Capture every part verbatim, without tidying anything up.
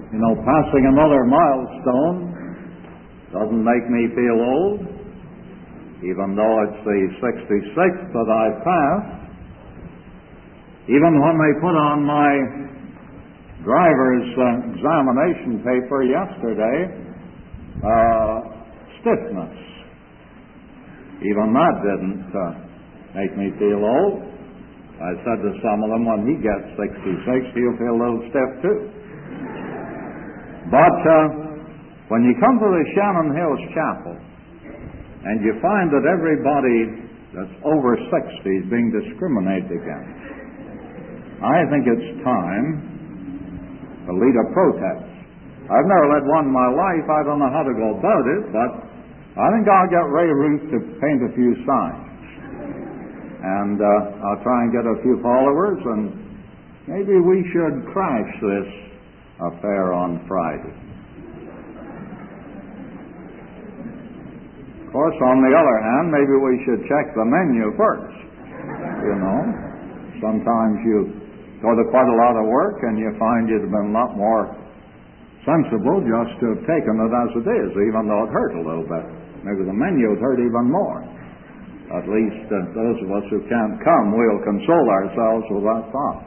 You know, passing another milestone doesn't make me feel old, even though it's the sixty-sixth that I've passed. Even when they put on my driver's uh, examination paper yesterday, uh, stiffness, even that didn't uh, make me feel old. I said to some of them, when he gets sixty-six, he'll feel a little stiff too. But uh, when you come to the Shannon Hills Chapel and you find that everybody that's over sixty is being discriminated against, I think it's time to lead a protest. I've never led one in my life. I don't know how to go about it, but I think I'll get Ray Ruth to paint a few signs. And uh, I'll try and get a few followers, and maybe we should crash this affair on Friday. Of course, on the other hand, maybe we should check the menu first. You know, sometimes you go to quite a lot of work and you find you'd have been a lot more sensible just to have taken it as it is, even though it hurt a little bit. Maybe the menu would hurt even more. At least uh, those of us who can't come, we'll console ourselves with that thought.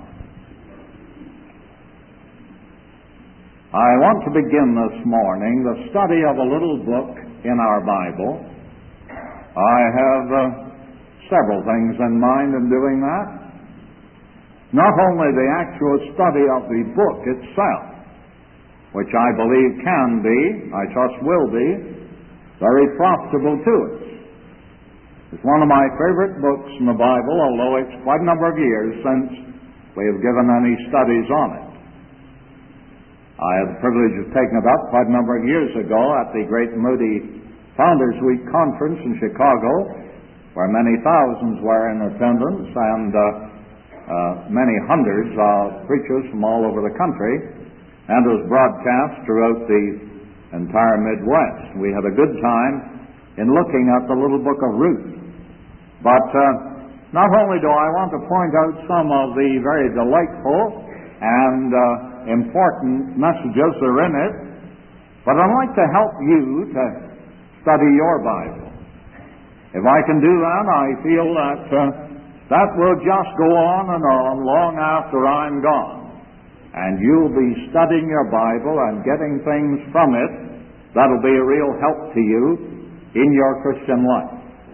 I want to begin this morning the study of a little book in our Bible. I have uh, several things in mind in doing that. Not only the actual study of the book itself, which I believe can be, I trust will be, very profitable to us. It's one of my favorite books in the Bible, although it's quite a number of years since we have given any studies on it. I had the privilege of taking it up quite a number of years ago at the Great Moody Founders Week Conference in Chicago, where many thousands were in attendance, and uh, Uh, many hundreds of preachers from all over the country, and it was broadcast throughout the entire Midwest. We had a good time in looking at the little book of Ruth. But uh, not only do I want to point out some of the very delightful and uh, important messages that are in it, but I'd like to help you to study your Bible. If I can do that, I feel that uh, that will just go on and on long after I'm gone. And you'll be studying your Bible and getting things from it that'll be a real help to you in your Christian life.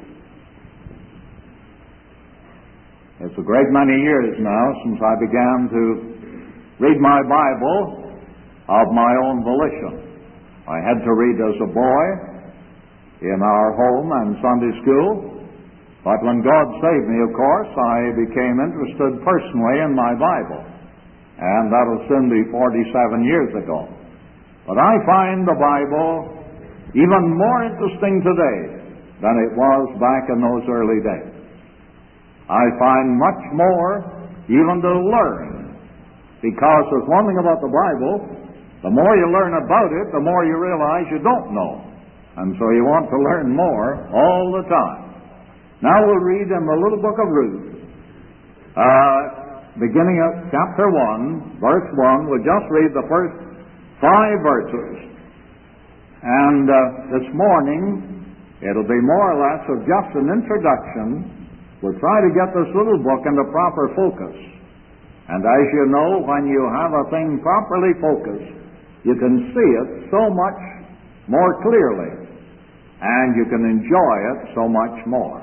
It's a great many years now since I began to read my Bible of my own volition. I had to read as a boy in our home and Sunday school. But when God saved me, of course, I became interested personally in my Bible. And that will soon be forty-seven years ago. But I find the Bible even more interesting today than it was back in those early days. I find much more even to learn. Because there's one thing about the Bible, the more you learn about it, the more you realize you don't know. And so you want to learn more all the time. Now we'll read in the little book of Ruth, uh, beginning at chapter one, verse one. We'll just read the first five verses. And uh, this morning, it'll be more or less of just an introduction. We'll try to get this little book into proper focus. And as you know, when you have a thing properly focused, you can see it so much more clearly, and you can enjoy it so much more.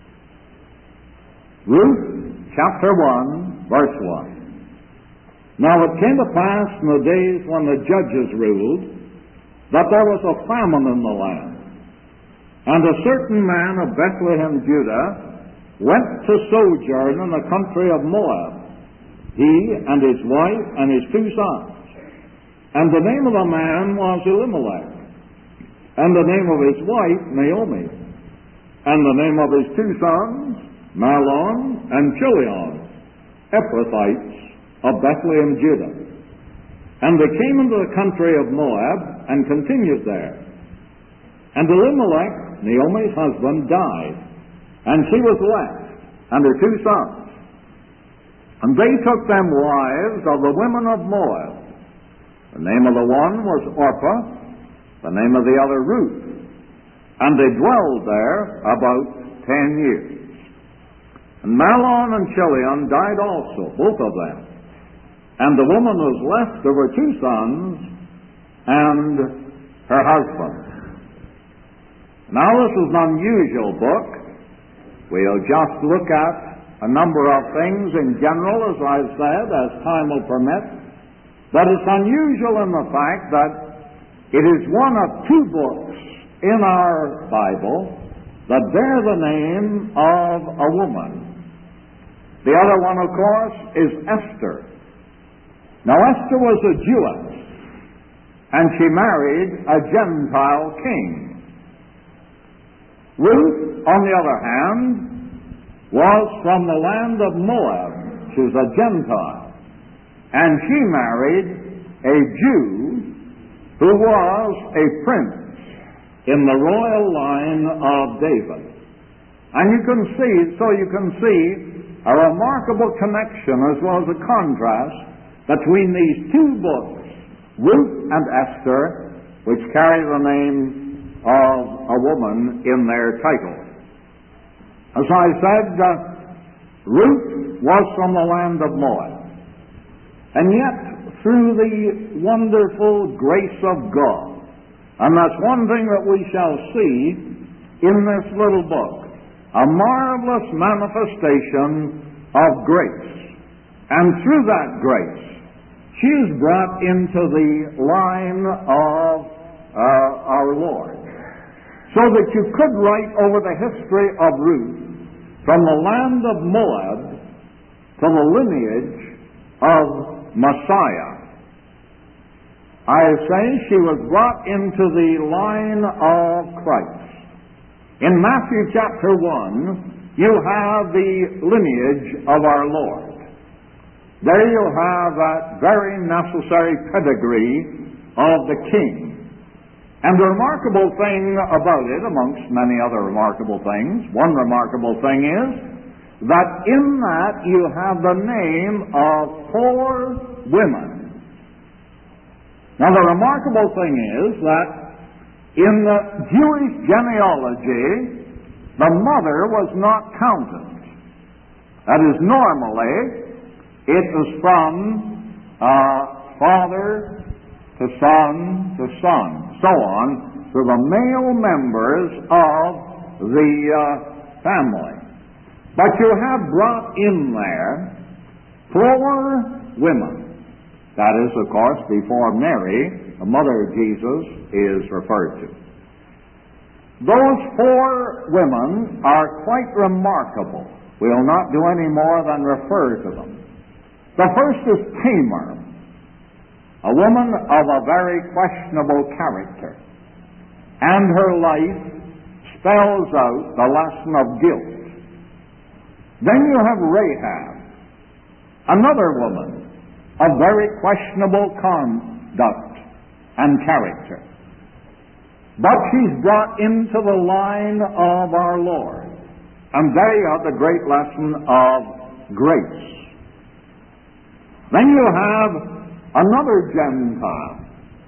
Ruth, chapter one, verse one. Now it came to pass in the days when the judges ruled, that there was a famine in the land. And a certain man of Bethlehem, Judah, went to sojourn in the country of Moab, he and his wife and his two sons. And the name of the man was Elimelech, and the name of his wife Naomi, and the name of his two sons Mahlon and Chilion, Ephrathites of Bethlehem, Judah. And they came into the country of Moab and continued there. And Elimelech, Naomi's husband, died, and she was left, and her two sons. And they took them wives of the women of Moab. The name of the one was Orpah, the name of the other Ruth. And they dwelled there about ten years. And Mahlon and Chilion died also, both of them. And the woman was left of her two sons and her husband. Now this is an unusual book. We'll just look at a number of things in general, as I've said, as time will permit. But it's unusual in the fact that it is one of two books in our Bible that bear the name of a woman. The other one, of course, is Esther. Now, Esther was a Jewess, and she married a Gentile king. Ruth, on the other hand, was from the land of Moab. She was a Gentile. And she married a Jew who was a prince in the royal line of David. And you can see, so you can see a remarkable connection as well as a contrast between these two books, Ruth and Esther, which carry the name of a woman in their title. As I said, uh, Ruth was from the land of Moab. And yet, through the wonderful grace of God, and that's one thing that we shall see in this little book, a marvelous manifestation of grace. And through that grace, she is brought into the line of uh, our Lord. So that you could write over the history of Ruth from the land of Moab to the lineage of Messiah. I say she was brought into the line of Christ. In Matthew chapter one, you have the lineage of our Lord. There you have that very necessary pedigree of the King. And the remarkable thing about it, amongst many other remarkable things, one remarkable thing is that in that you have the name of four women. Now the remarkable thing is that in the Jewish genealogy, the mother was not counted. That is, normally, it was from uh, father to son to son, so on, to the male members of the uh, family. But you have brought in there four women. That is, of course, before Mary, the mother of Jesus, is referred to. Those four women are quite remarkable. We'll not do any more than refer to them. The first is Tamar, a woman of a very questionable character. And her life spells out the lesson of guilt. Then you have Rahab, another woman of very questionable conduct and character. But she's brought into the line of our Lord. And there you have the great lesson of grace. Then you have another Gentile.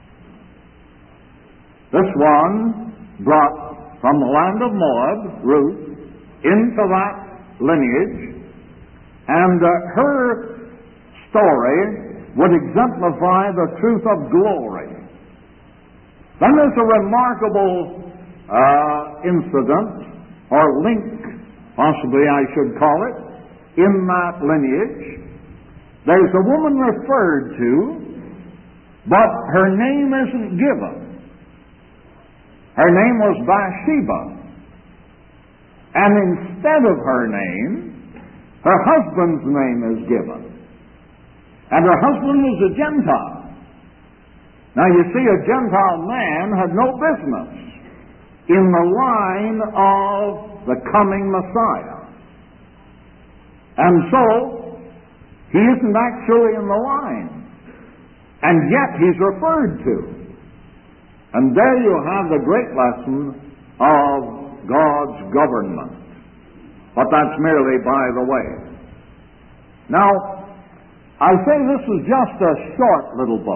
This one brought from the land of Moab, Ruth, into that lineage, and uh, her story would exemplify the truth of glory. Then there's a remarkable uh, incident, or link, possibly I should call it, in that lineage. There's a woman referred to, but her name isn't given. Her name was Bathsheba. And instead of her name, her husband's name is given. And her husband was a Gentile. Now you see, a Gentile man had no business in the line of the coming Messiah. And so, he isn't actually in the line. And yet he's referred to. And there you have the great lesson of God's government. But that's merely by the way. Now, I say this is just a short little book.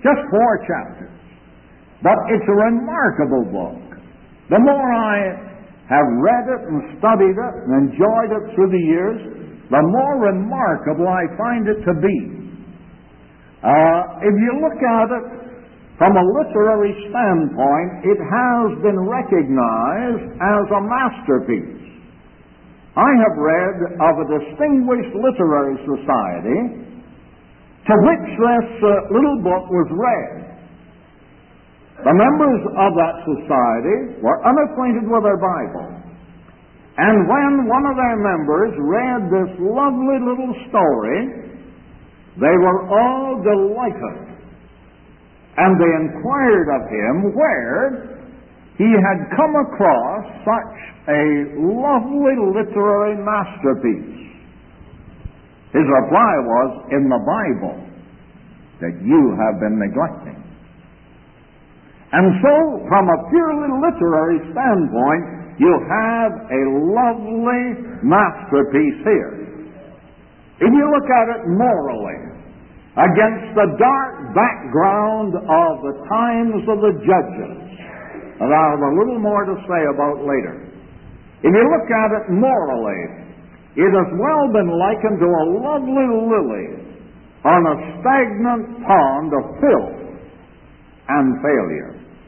Just four chapters. But it's a remarkable book. The more I have read it and studied it and enjoyed it through the years, the more remarkable I find it to be. Uh, if you look at it from a literary standpoint, it has been recognized as a masterpiece. I have read of a distinguished literary society to which this uh, little book was read. The members of that society were unacquainted with their Bible. And when one of their members read this lovely little story, they were all delighted. And they inquired of him where he had come across such a lovely literary masterpiece. His reply was, in the Bible, that you have been neglecting. And so, from a purely literary standpoint, you have a lovely masterpiece here. If you look at it morally, against the dark background of the times of the judges, that I have a little more to say about later. If you look at it morally, it has well been likened to a lovely lily on a stagnant pond of filth and failure.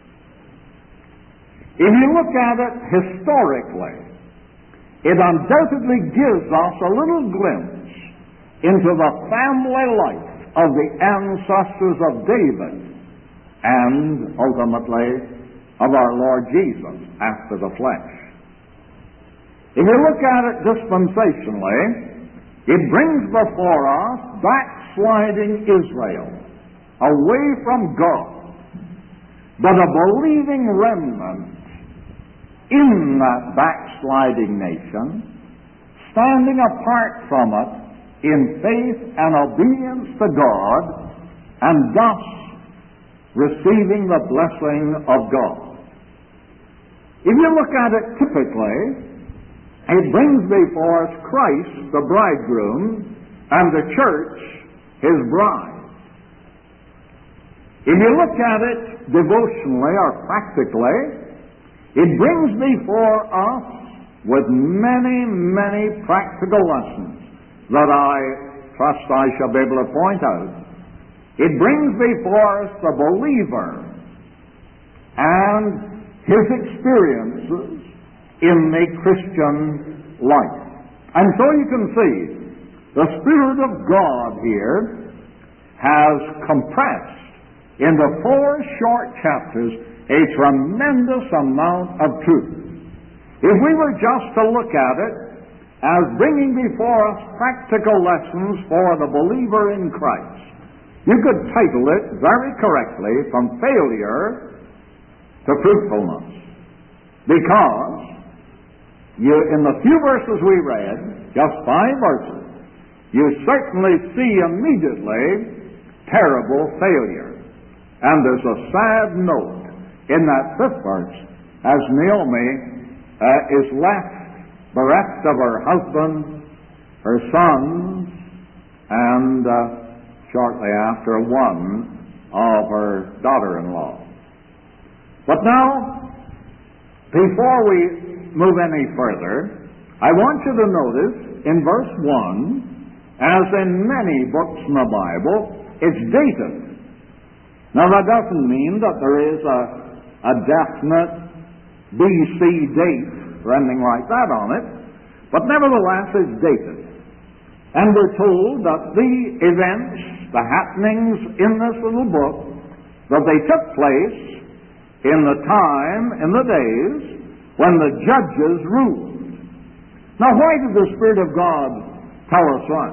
If you look at it historically, it undoubtedly gives us a little glimpse into the family life of the ancestors of David and ultimately of our Lord Jesus after the flesh. If you look at it dispensationally, it brings before us backsliding Israel away from God, but a believing remnant in that backsliding nation, standing apart from it in faith and obedience to God, and thus receiving the blessing of God. If you look at it typically, it brings before us Christ, the bridegroom, and the church, his bride. If you look at it devotionally or practically, it brings before us with many, many practical lessons that I trust I shall be able to point out. It brings before us the believer and his experiences in the Christian life. And so you can see the Spirit of God here has compressed into four short chapters a tremendous amount of truth. If we were just to look at it as bringing before us practical lessons for the believer in Christ, you could title it very correctly, From Failure to Fruitfulness. Because you, in the few verses we read, just five verses, you certainly see immediately terrible failure. And there's a sad note in that fifth verse as Naomi uh, is left bereft of her husband, her sons, and uh, shortly after one of her daughter-in-law. But now, before we move any further, I want you to notice in verse one, as in many books in the Bible, it's dated. Now that doesn't mean that there is a, a definite B C date or anything like that on it, but nevertheless it's dated. And we're told that the events, the happenings in this little book, that they took place in the time, in the days, when the judges ruled. Now why did the Spirit of God tell us that?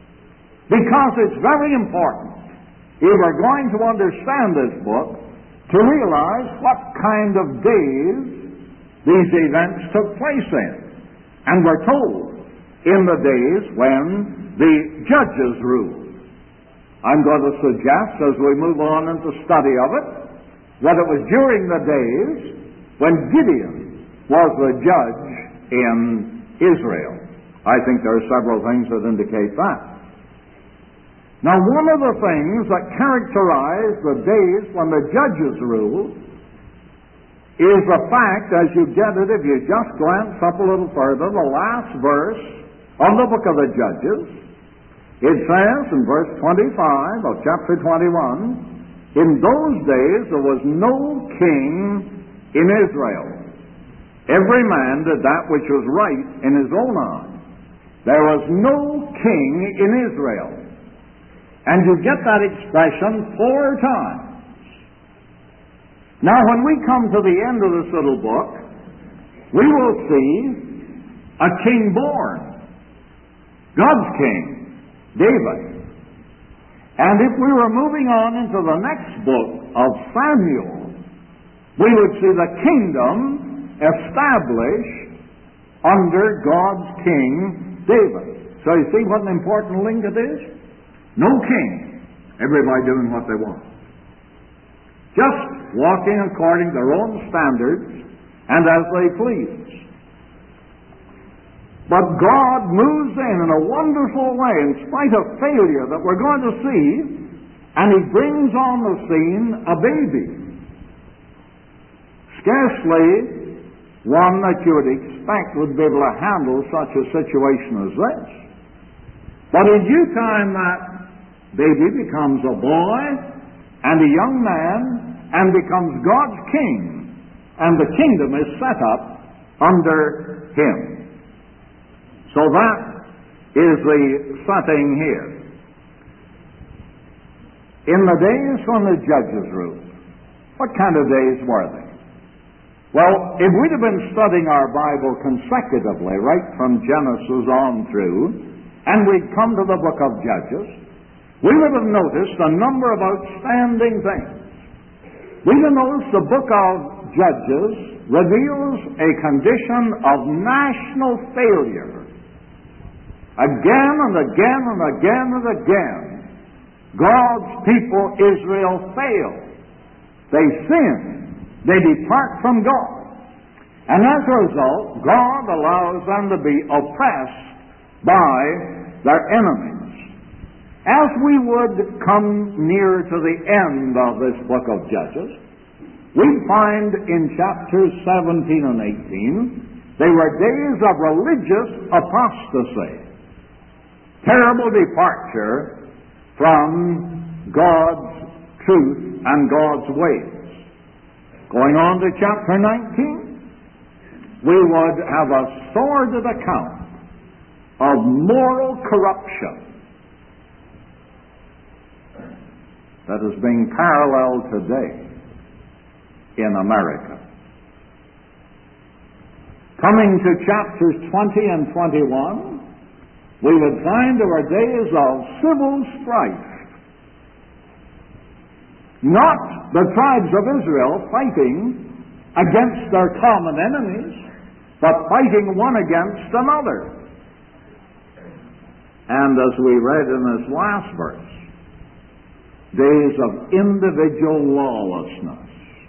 Because it's very important, if we're going to understand this book, to realize what kind of days these events took place in. And we're told, in the days when the judges ruled. I'm going to suggest, as we move on into study of it, that it was during the days when Gideon was the judge in Israel. I think there are several things that indicate that. Now, one of the things that characterize the days when the judges ruled is the fact, as you get it, if you just glance up a little further, the last verse of the book of the Judges, it says in verse twenty-five of chapter twenty-one, in those days there was no king in Israel. Every man did that which was right in his own eyes. There was no king in Israel. And you get that expression four times. Now, when we come to the end of this little book, we will see a king born. God's king, David. And if we were moving on into the next book of Samuel, we would see the kingdom established under God's king, David. So you see what an important link it is? No king. Everybody doing what they want. Just walking according to their own standards and as they please. But God moves in in a wonderful way in spite of failure that we're going to see, and He brings on the scene a baby. Scarcely one that you would expect would be able to handle such a situation as this. But in due time that baby becomes a boy and a young man and becomes God's king, and the kingdom is set up under him. So that is the setting here. In the days when the judges ruled, what kind of days were they? Well, if we'd have been studying our Bible consecutively, right from Genesis on through, and we'd come to the book of Judges, we would have noticed a number of outstanding things. We would notice the book of Judges reveals a condition of national failure. Again and again and again and again, God's people, Israel, fail. They sin. They depart from God. And as a result, God allows them to be oppressed by their enemies. As we would come near to the end of this book of Judges, we find in chapters seventeen and eighteen, they were days of religious apostasy. Terrible departure from God's truth and God's ways. Going on to chapter nineteen, we would have a sordid account of moral corruption that is being paralleled today in America. Coming to chapters twenty and twenty-one, we would find there were days of civil strife. Not the tribes of Israel fighting against their common enemies, but fighting one against another. And as we read in this last verse, days of individual lawlessness.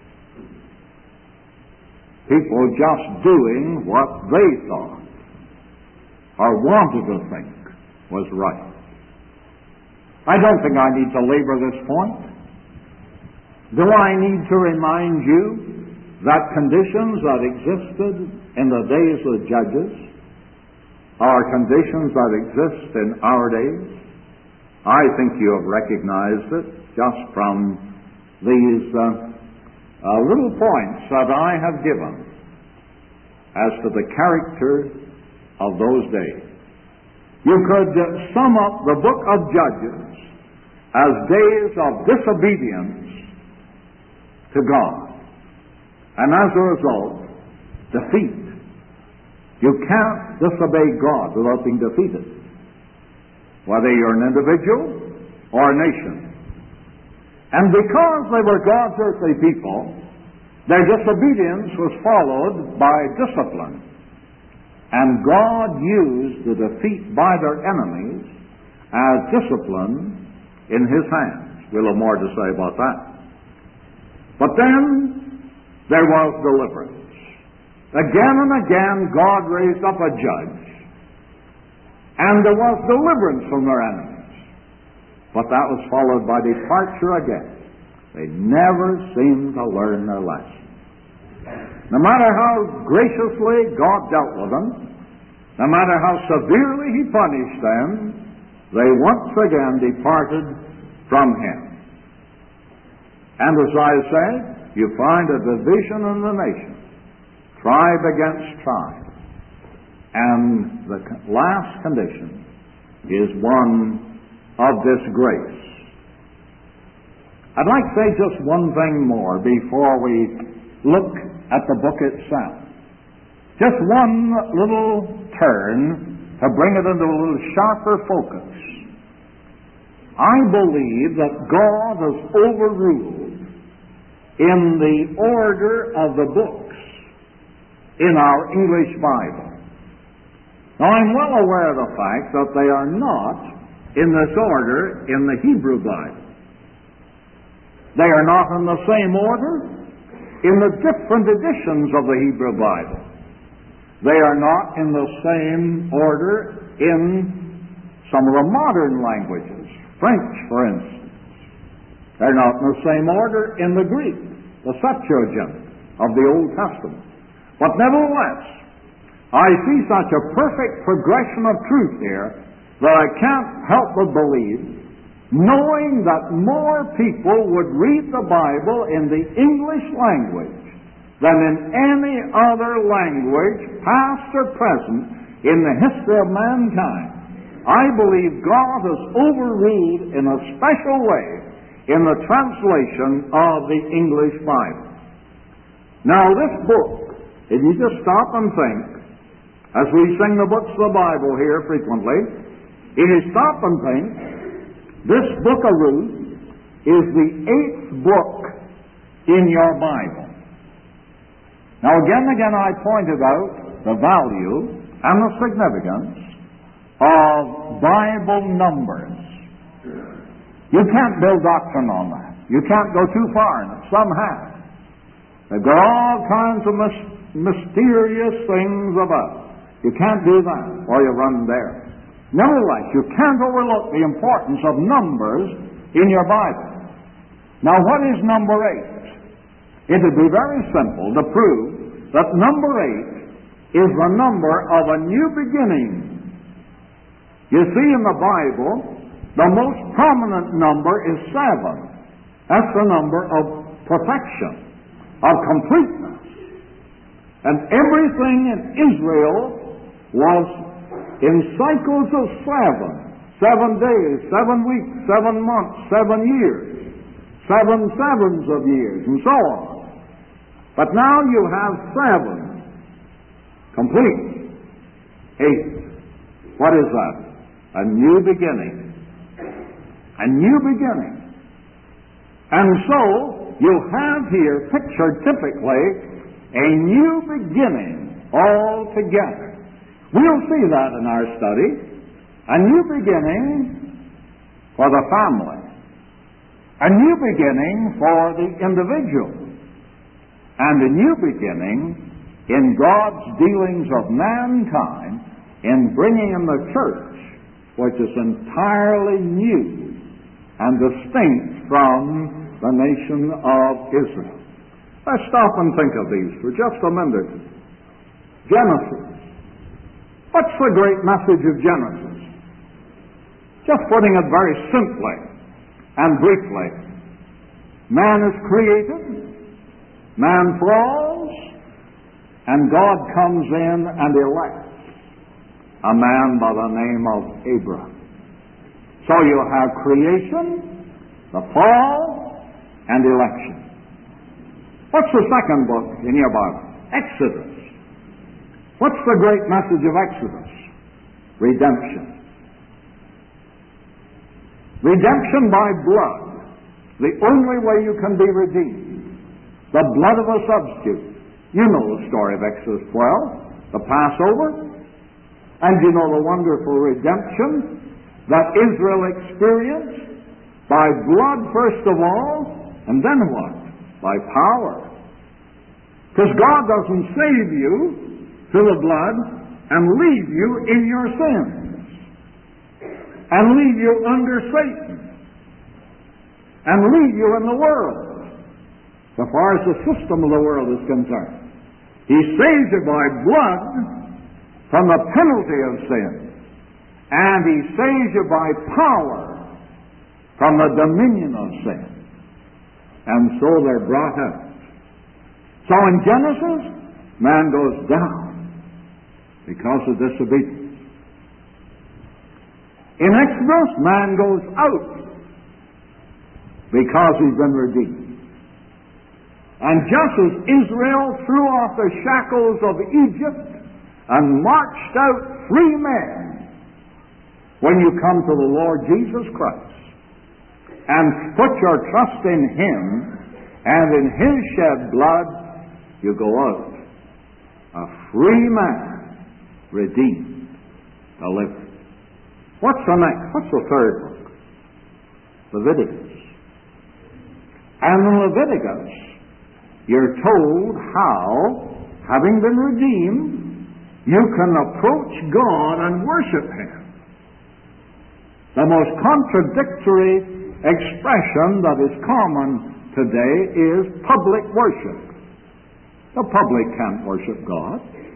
People just doing what they thought or wanted to think was right. I don't think I need to labor this point. Do I need to remind you that conditions that existed in the days of the judges are conditions that exist in our days? I think you have recognized it just from these uh, uh, little points that I have given as to the character of those days. You could uh, sum up the book of Judges as days of disobedience to God, and as a result, defeat. You can't disobey God without being defeated, whether you're an individual or a nation. And because they were God's earthly people, their disobedience was followed by discipline. And God used the defeat by their enemies as discipline in His hands. We'll have more to say about that. But then there was deliverance. Again and again God raised up a judge, and there was deliverance from their enemies. but that was followed by departure again. They never seemed to learn their lesson. No matter how graciously God dealt with them, no matter how severely He punished them, they once again departed from Him. And as I said, you find a division in the nation, tribe against tribe. And the last condition is one of disgrace. I'd like to say just one thing more before we look at the book itself. Just one little turn to bring it into a little sharper focus. I believe that God has overruled in the order of the books in our English Bible. Now, I'm well aware of the fact that they are not in this order in the Hebrew Bible. They are not in the same order in the different editions of the Hebrew Bible. They are not in the same order in some of the modern languages, French, for instance. They're not in the same order in the Greek, the Septuagint of the Old Testament. But nevertheless, I see such a perfect progression of truth here that I can't help but believe, knowing that more people would read the Bible in the English language than in any other language, past or present, in the history of mankind. I believe God has overruled in a special way in the translation of the English Bible. Now, this book, if you just stop and think, as we sing the books of the Bible here frequently, if you stop and think, this book of Ruth is the eighth book in your Bible. Now, again and again I pointed out the value and the significance of Bible numbers. You can't build doctrine on that. You can't go too far in it. Some have. They've got all kinds of mis- mysterious things about it. You can't do that, or you run there. Nevertheless, you can't overlook the importance of numbers in your Bible. Now, what is number eight? It would be very simple to prove that number eight is the number of a new beginning. You see, in the Bible, the most prominent number is seven. That's the number of perfection, of completeness. And everything in Israel was in cycles of seven. Seven days, seven weeks, seven months, seven years, seven sevens of years, and so on. But now you have seven. Complete. Eight. What is that? A new beginning. A new beginning. And so, you have here pictured typically a new beginning altogether. We'll see that in our study. A new beginning for the family. A new beginning for the individual. And a new beginning in God's dealings of mankind in bringing in the church, which is entirely new and distinct from the nation of Israel. Let's stop and think of these for just a minute. Genesis. What's the great message of Genesis? Just putting it very simply and briefly. Man is created, man falls, and God comes in and elects a man by the name of Abraham. So you have creation, the fall, and election. What's the second book in your Bible? Exodus. What's the great message of Exodus? Redemption. Redemption by blood. The only way you can be redeemed. The blood of a substitute. You know the story of Exodus twelve, the Passover, and you know the wonderful redemption that Israel experienced by blood first of all, and then what? By power. Because God doesn't save you through the blood and leave you in your sins and leave you under Satan and lead you in the world, so far as the system of the world is concerned. He saves you by blood from the penalty of sin, and He saves you by power from the dominion of sin. And so they're brought out. So in Genesis, man goes down because of disobedience. In Exodus, man goes out because he's been redeemed. And just as Israel threw off the shackles of Egypt and marched out free men, when you come to the Lord Jesus Christ and put your trust in Him and in His shed blood, you go out a free man, redeemed, delivered. What's the next? What's the third book? Leviticus. And in Leviticus, you're told how, having been redeemed, you can approach God and worship Him. The most contradictory expression that is common today is public worship. The public can't worship God.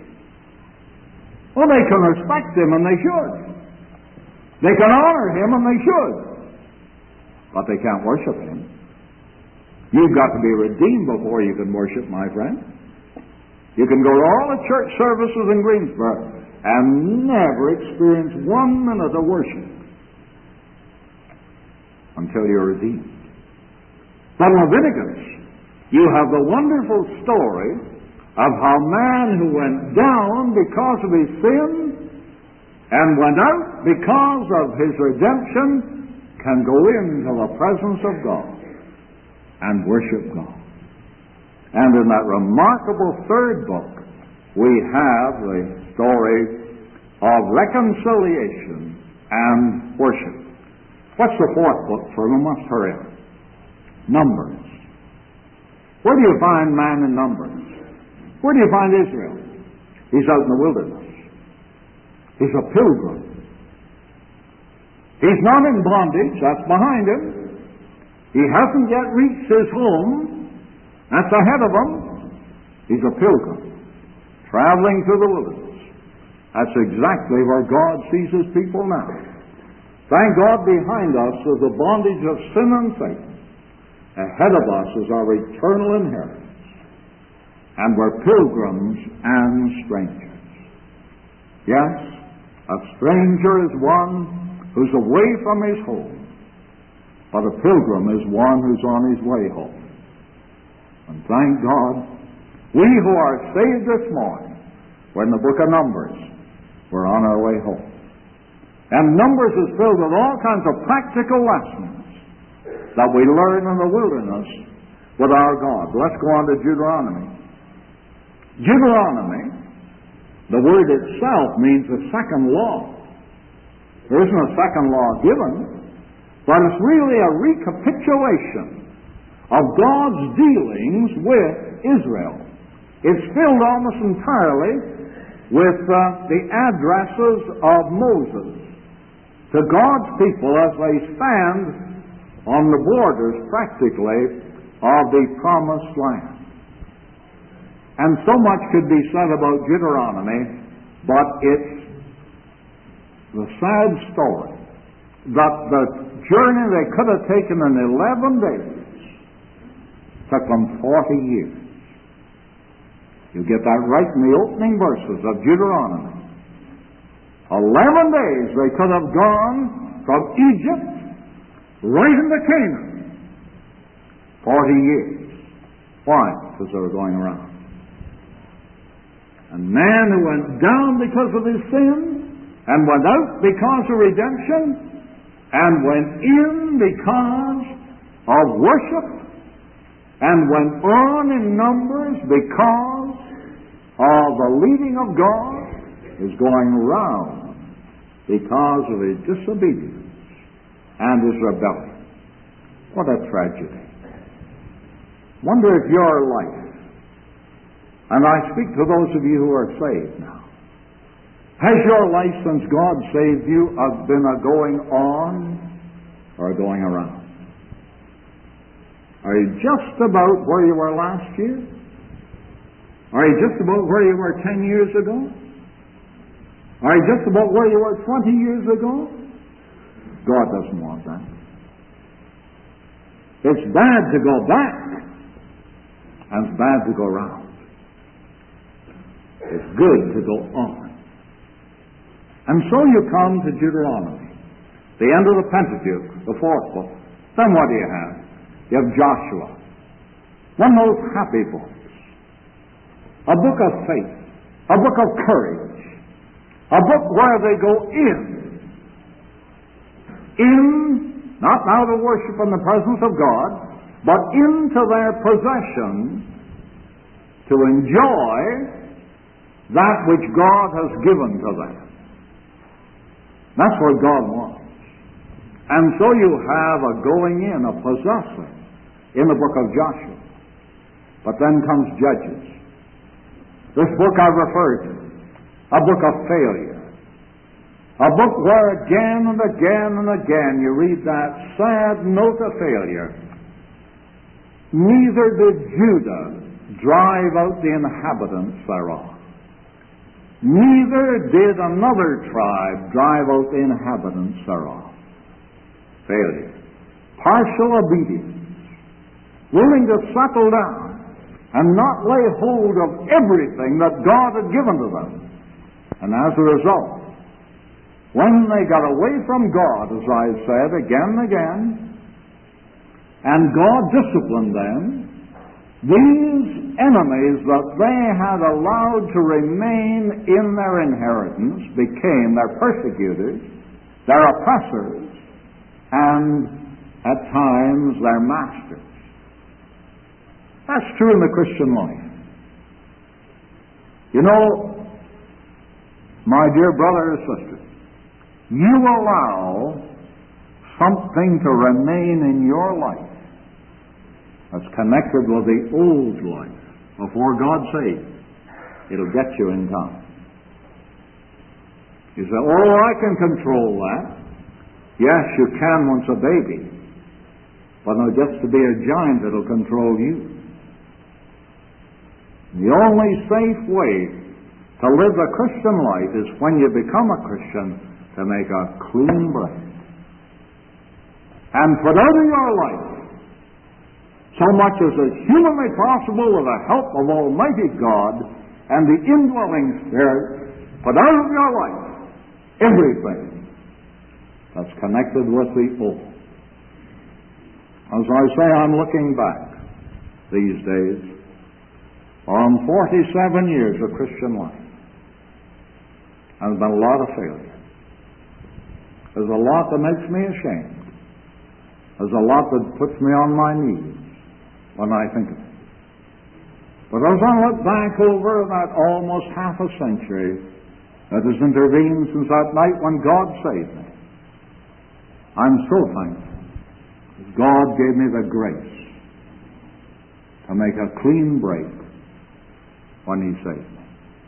Well, they can respect Him, and they should. They can honor Him, and they should. But they can't worship Him. You've got to be redeemed before you can worship, my friend. You can go to all the church services in Greensboro and never experience one minute of worship until you're redeemed. From Leviticus, you have the wonderful story of how man who went down because of his sin and went out because of his redemption can go into the presence of God and worship God. And in that remarkable third book, we have the story of reconciliation and worship. What's the fourth book? For we must hurry on. Numbers. Where do you find man in Numbers? Where do you find Israel? He's out in the wilderness. He's a pilgrim. He's not in bondage. That's behind him. He hasn't yet reached his home. That's ahead of him. He's a pilgrim, traveling through the wilderness. That's exactly where God sees His people now. Thank God, behind us is the bondage of sin and Satan. Ahead of us is our eternal inheritance. And we're pilgrims and strangers. Yes, a stranger is one who's away from his home. But a pilgrim is one who's on his way home. And thank God, we who are saved this morning, we're in the book of Numbers. We're on our way home. And Numbers is filled with all kinds of practical lessons that we learn in the wilderness with our God. Let's go on to Deuteronomy. Deuteronomy, the word itself means the second law. There isn't a second law given, but it's really a recapitulation of God's dealings with Israel. It's filled almost entirely with uh, the addresses of Moses to God's people as they stand on the borders, practically, of the promised land. And so much could be said about Deuteronomy, but it's the sad story that the journey they could have taken in eleven days took them forty years. You get that right in the opening verses of Deuteronomy. Eleven days they could have gone from Egypt right into Canaan. Forty years. Why? Because they were going around. A man who went down because of his sin, and went out because of redemption, and went in because of worship, and went on in Numbers because of the leading of God, is going around because of his disobedience and his rebellion. What a tragedy. Wonder if your life, and I speak to those of you who are saved now, has your life since God saved you been a going on or a going around? Are you just about where you were last year? Are you just about where you were ten years ago? Are you just about where you were twenty years ago? God doesn't want that. It's bad to go back, and it's bad to go round. It's good to go on. And so you come to Deuteronomy, the end of the Pentateuch, the fourth book. Then what do you have? You have Joshua, one of those happy books, a book of faith, a book of courage, a book where they go in, in, not now to worship in the presence of God, but into their possession to enjoy that which God has given to them. That's what God wants. And so you have a going in, a possessing in the book of Joshua. But then comes Judges. This book I've referred to, a book of failure. A book where again and again and again you read that sad note of failure. Neither did Judah drive out the inhabitants thereof. Neither did another tribe drive out the inhabitants thereof. Failure. Partial obedience. Willing to settle down and not lay hold of everything that God had given to them. And as a result, when they got away from God, as I said again and again, and God disciplined them, these enemies that they had allowed to remain in their inheritance became their persecutors, their oppressors, and at times their masters. That's true in the Christian life. You know, my dear brother or sister, you allow something to remain in your life that's connected with the old life before God saved, it'll get you in time. You say, oh, I can control that. Yes, you can once a baby. But now just to be a giant, it'll control you. The only safe way to live a Christian life is when you become a Christian to make a clean breast. And put out of your life so much as is humanly possible with the help of Almighty God and the indwelling Spirit, put out of your life everything that's connected with the old. As I say, I'm looking back these days on forty-seven years of Christian life. And there's been a lot of failure. There's a lot that makes me ashamed. There's a lot that puts me on my knees when I think of it. But as I look back over that almost half a century that has intervened since that night when God saved me, I'm so thankful that God gave me the grace to make a clean break when He saved me.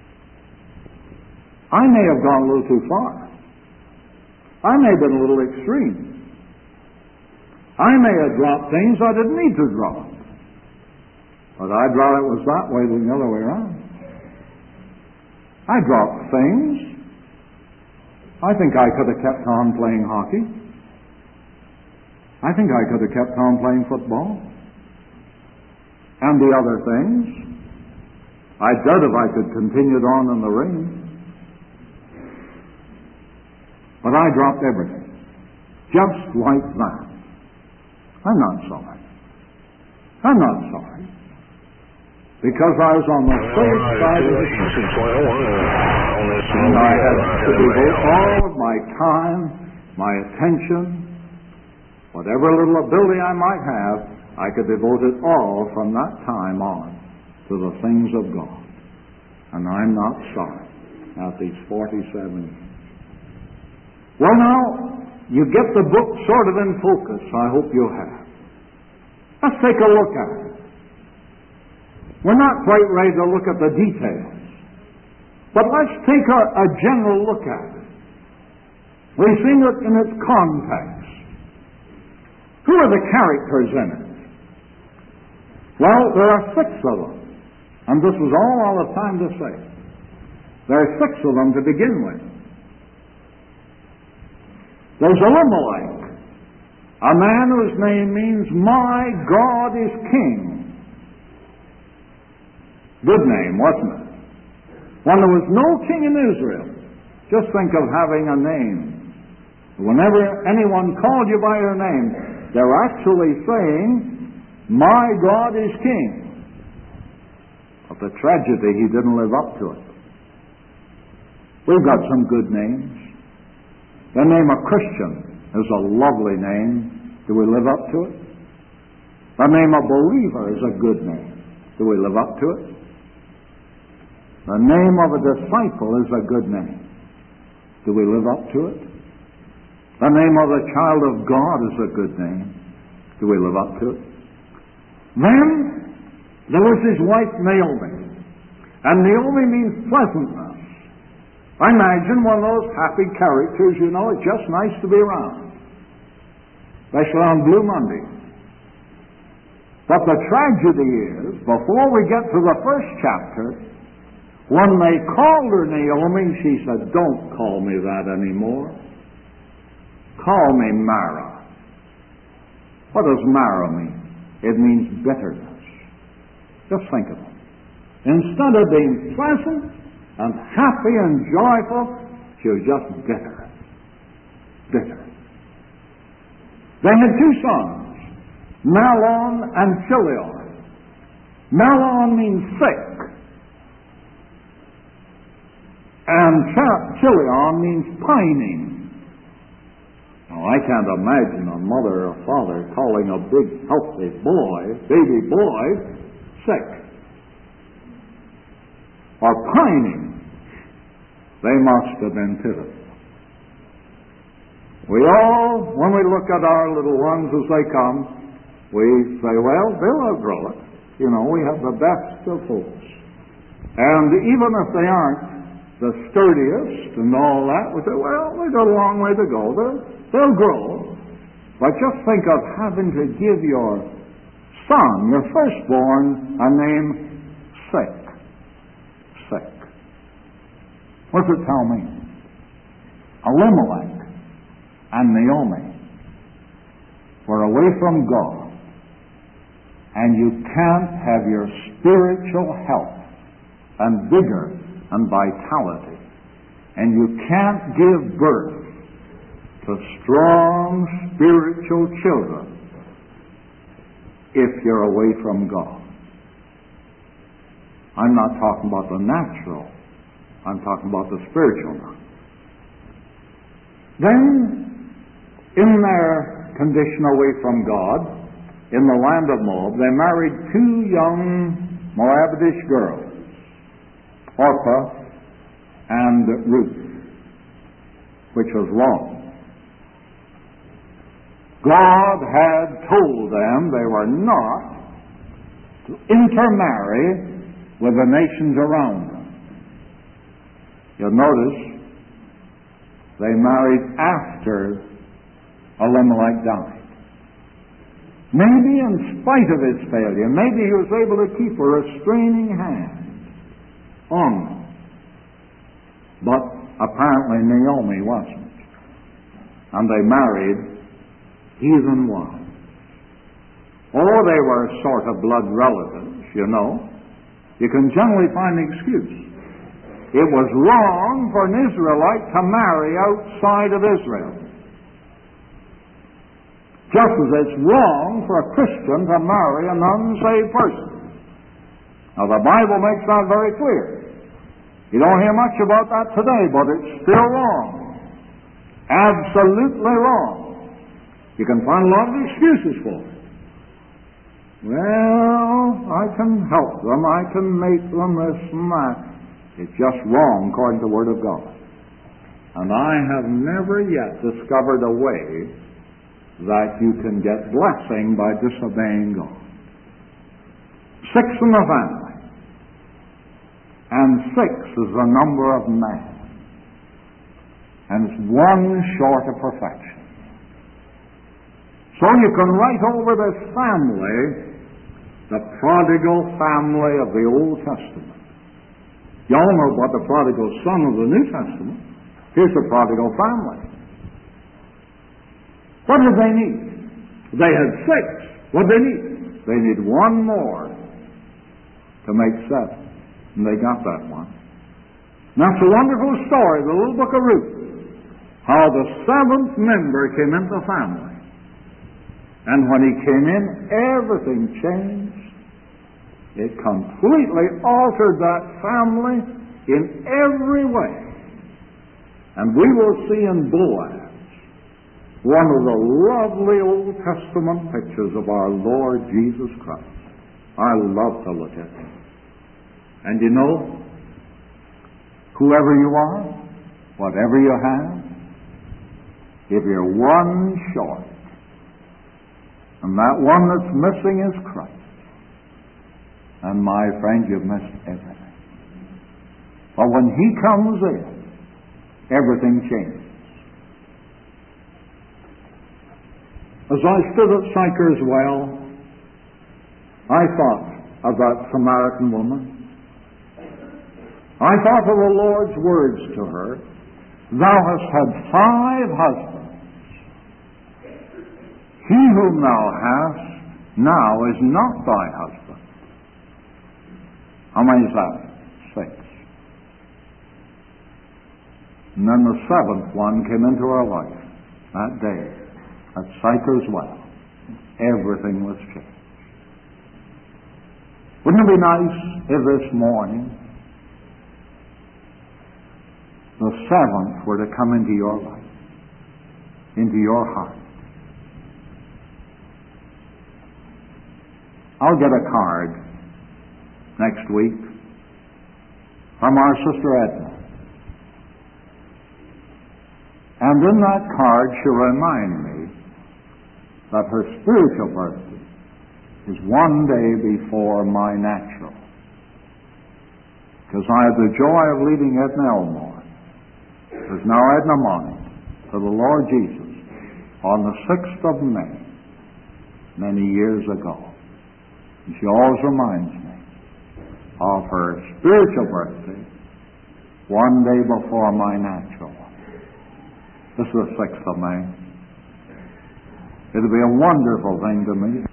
I may have gone a little too far. I may have been a little extreme. I may have dropped things I didn't need to drop. But I'd rather it was that way than the other way around. I dropped things. I think I could have kept on playing hockey. I think I could have kept on playing football. And the other things, I doubt if I could continued on in the ring. But I dropped everything. Just like that. I'm not sorry. I'm not sorry. Because I was on the safe side of the city. And I had to devote all of my time, my attention, whatever little ability I might have, I could devote it all from that time on to the things of God. And I'm not sorry at these forty-seven years. Well, now, you get the book sort of in focus. I hope you have. Let's take a look at it. We're not quite ready to look at the details. But let's take a, a general look at it. We've seen it in its context. Who are the characters in it? Well, there are six of them. And this was all I'll have time to say. There are six of them to begin with. There's Elimelech, a man whose name means, "My God is King." Good name, wasn't it? When there was no king in Israel, just think of having a name. Whenever anyone called you by your name, they're actually saying, "My God is King." But the tragedy, he didn't live up to it. We've got some good names. The name of Christian is a lovely name. Do we live up to it? The name of believer is a good name. Do we live up to it? The name of a disciple is a good name. Do we live up to it? The name of a child of God is a good name. Do we live up to it? Then there was his wife Naomi. And Naomi means pleasantness. I imagine one of those happy characters, you know, it's just nice to be around. Especially on Blue Monday. But the tragedy is, before we get to the first chapter, when they called her Naomi, she said, "Don't call me that anymore. Call me Mara." What does Mara mean? It means bitterness. Just think of it. Instead of being pleasant and happy and joyful, she was just bitter. Bitter. They had two sons, Mahlon and Chilion. Mahlon means sick, and Chilion means pining. Now, I can't imagine a mother or father calling a big, healthy boy, baby boy, sick or pining. They must have been pitiful. We all, when we look at our little ones as they come, we say, well, they'll outgrow it. You know, we have the best of hopes. And even if they aren't the sturdiest and all that, we say, well, they've got a long way to go. They'll, they'll grow. But just think of having to give your son, your firstborn, a name sick. Sick. What does it tell me? Elimelech and Naomi were away from God, and you can't have your spiritual health and vigor and vitality, and you can't give birth to strong spiritual children if you're away from God. I'm not talking about the natural. I'm talking about the spiritual now. Then, in their condition away from God, in the land of Moab, they married two young Moabitish girls, Orpah and Ruth, which was wrong. God had told them they were not to intermarry with the nations around them. You'll notice they married after Elimelech died. Maybe in spite of his failure, maybe he was able to keep a restraining hand on them. But apparently Naomi wasn't. And they married heathen wives. Oh, they were sort of blood relatives, you know. You can generally find an excuse. It was wrong for an Israelite to marry outside of Israel. Just as it's wrong for a Christian to marry an unsaved person. Now, the Bible makes that very clear. You don't hear much about that today, but it's still wrong. Absolutely wrong. You can find a lot of excuses for it. Well, I can help them, I can make them this and that. It's just wrong according to the Word of God. And I have never yet discovered a way that you can get blessing by disobeying God. Six in the family. And six is the number of man. And it's one short of perfection. So you can write over this family the prodigal family of the Old Testament. You all know about the prodigal son of the New Testament. Here's the prodigal family. What did they need? They had six. What did they need? They need one more to make seven. And they got that one. Now, it's a wonderful story, the little book of Ruth, how the seventh member came into the family. And when he came in, everything changed. It completely altered that family in every way. And we will see in Boaz one of the lovely Old Testament pictures of our Lord Jesus Christ. I love to look at him. And you know, whoever you are, whatever you have, if you're one short, and that one that's missing is Christ, and my friend, you've missed everything. But when he comes in, everything changes. As I stood at Sychor's Well, I thought of that Samaritan woman. I thought of the Lord's words to her, "Thou hast had five husbands. He whom thou hast now is not thy husband." How many is that? Six. And then the seventh one came into her life that day at Sychor's Well. Everything was changed. Wouldn't it be nice if this morning the seventh were to come into your life, into your heart? I'll get a card next week from our sister Edna. And in that card she'll remind me that her spiritual birthday is one day before my natural. Because I had the joy of leading Edna Elmore, who's now Edna Money, to the Lord Jesus on the sixth of May, many years ago. And she always reminds me of her spiritual birthday one day before my natural one. This is the sixth of May. It'll be a wonderful thing to me